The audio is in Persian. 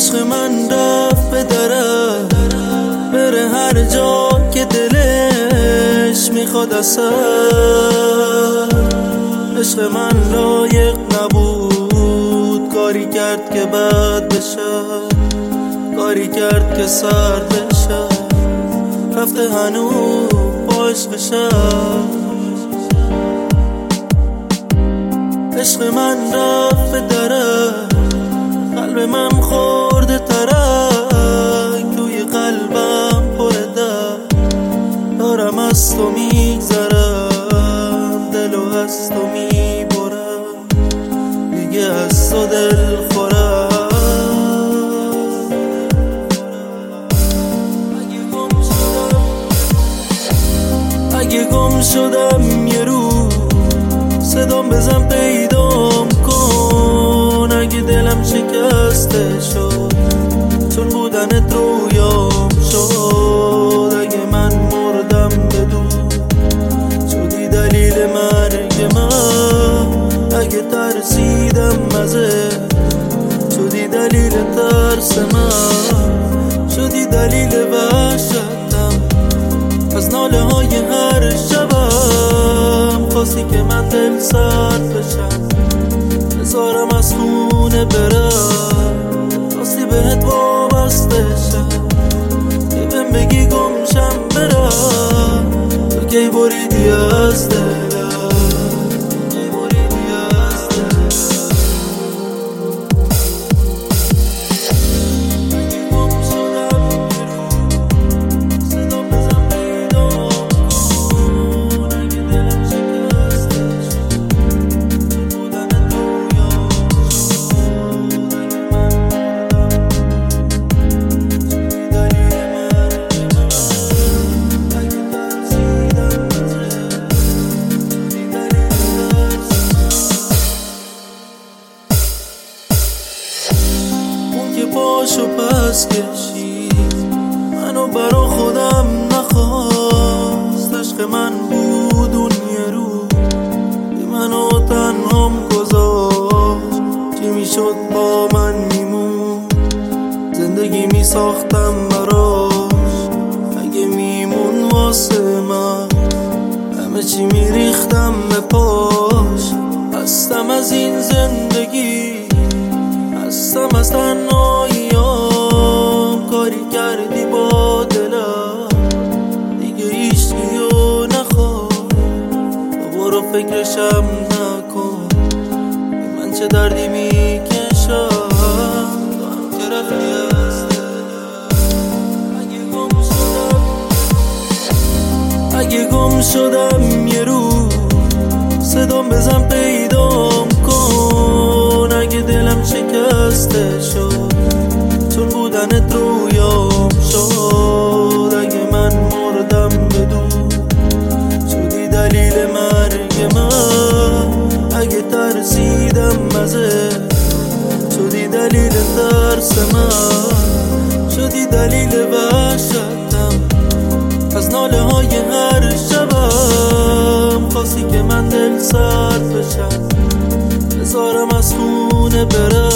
عشق من رفت به درت، بره هر جا که دلش میخواد اصلا. عشق من لایق نبود، کاری کرد که بد بشه، کاری کرد که سرد بشه، رفته هنوز با عشقشه. عشق من رفت به درت، قلب من خورده ترک، توی قلبم پر درد، دارم از تو میگذرم، دلو از تو میبرم، دیگه از تو دل خورم. اگه گم شدم یه روز، صدام بزن پیدام کن. اگه دلم شکسته شد، چون بودنت رویام شد. اگه من مردم بدون، شدی دلیل مرگ من. اگه ترسیدم ازت، شدی دلیل ترس من. شدی دلیل وحشتم از ناله های هر شبم. خواستی که من دل سرد بشم، بذارم از خونه برم. خواستی بهت وابسته شم، که بهم بگی گمشم برم. تو کی بریدی از دلم، کی بریدی از دلم. اگه گم شدم یه روز، صدام بزن پیدام کن. اگه دلم شکسته شد، چون بودنت رویام شد. اگه من مردم شدی دلیل مرگ من. اگه ترسیدم ازت، شدی دلیل ترس من. اون که پاشو پس کشید، منو برا خودم نخواست. عشق من بود اون یه روز که منو تنهام گذاشت. چی میشد با من میمون، زندگی میساختم براش. اگه میمون واسه من، همه چی میریختم به پاش. هستم از این زندگی، هستم از تنهاییام. کاری کردی با دلم، دیگه هیچکیو نخواد. برو فکرشم نکن، من چه دردی میکشم. تو هم که رفتی از دلم. اگه گم شدم یه روز، صدام بزن پیدام کن. اگه دلم شکسته شد، چون بودنت رویام شد. اگه من مردم بدون، شدی دلیل مرگ من. اگه ترسیدم ازت، شدی دلیل ترس من. شدی دلیل وحشتم از ناله های هر شبم. خواستی که من دل سرد بشم، بذارم از خونه برم.